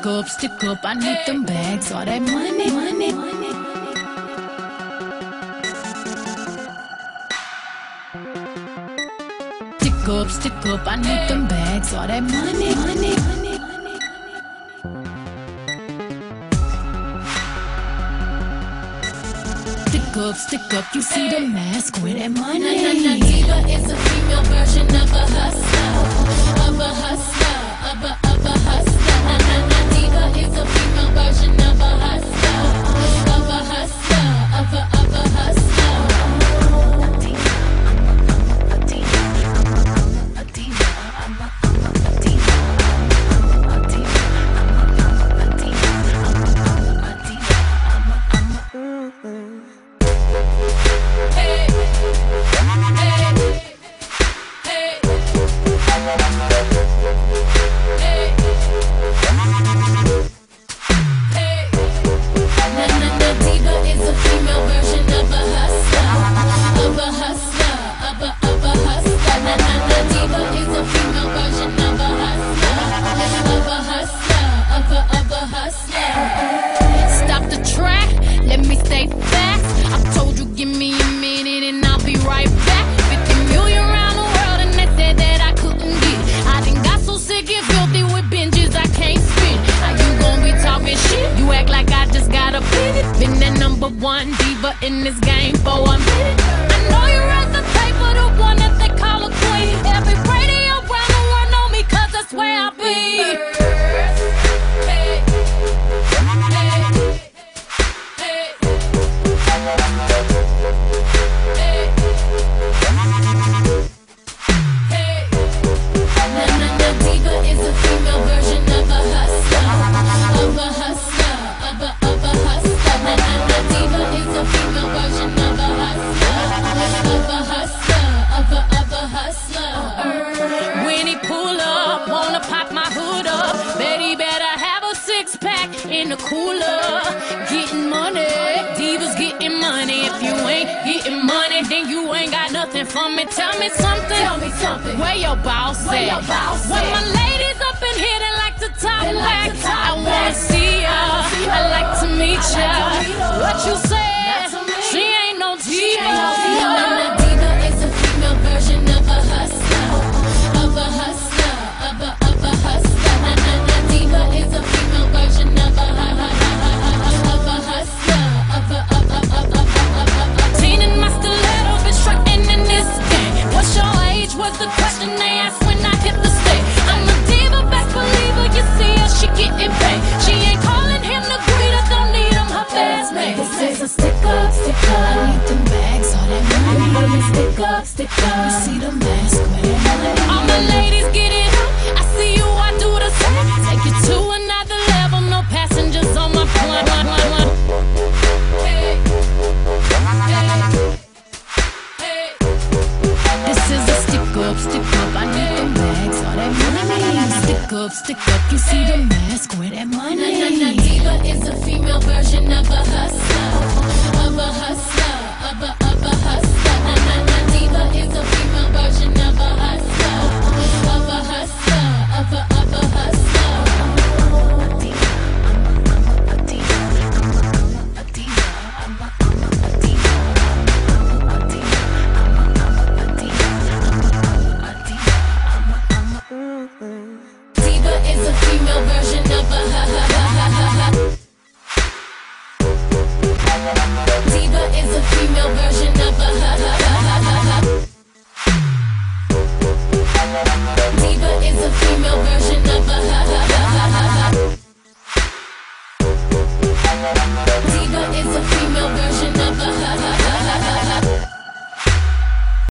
stick up, I need them bags, all that money, money, money. Stick up, I need them bags, all that money, money, money. Stick up, you see the mask with that money. Diva is a female version of a hustler, of a hustler, of a hustler. Diva is a female version of a hustler, of a hustler, of a hustler. Stop the track, let me stay fast. I told you give me a minute and I'll be right back. 50 million around the world and they said that I couldn't get it. I done got so sick and filthy with binges I can't spin. How you gon' be talking shit? You act like I just got a minute. Been the #1 diva in this game for a minute. I know you read the paper, the one that they call a queen. Every radio around the world know me 'cause that's where I be. When he pull up, wanna pop my hood up. Bet he better have a 6-pack in the cooler. Getting money, divas getting money. If you ain't getting money, then you ain't got nothing for me. Tell me something. Tell me something. Where your boss at? Where your boss When at? my ladies up in here, they like to talk They like back. to talk I wanna back. see ya. I like to meet ya. What you say? Not to me. She ain't no diva. Diva is a female version of a hustler, of a hustler, of a hustler. Diva is a female version of a hustler, of a. Teen in my stiletto, been strutting in this game. What's your age? Was the question they asked when I hit the stage. I'm a diva, best believer. You see her, she getting paid. She ain't calling him the greeter, don't need him, her best mate. This is a stick up, I need them bags, all that money. stick up. You see the mask with that money. All the ladies get it up. I see you, I do the same. Take it to another level, no passengers on my plane. This is a stick up, I need them bags, all that money. Stick up, you see the mask with that money. Diva is a female version of a hustler, of a hustler, of a hustler. Diva is a female version of a hustler, of a hustler, of a hustler. Diva is a female version of a Diva is a female version of a Diva is a female version of a Diva is a female version